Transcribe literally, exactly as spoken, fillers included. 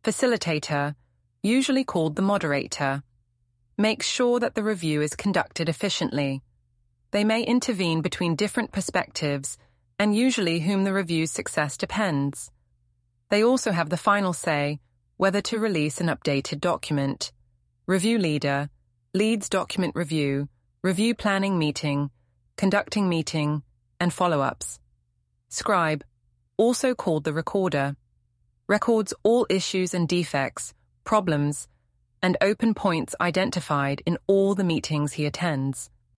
Facilitator, usually called the moderator, makes sure that the review is conducted efficiently. They may intervene between different perspectives and usually whom the review's success depends. They also have the final say whether to release an updated document. Review leader leads document review, review planning meeting, conducting meeting, and follow-ups. Scribe, also called the recorder, records all issues and defects, problems, and open points identified in all the meetings he attends.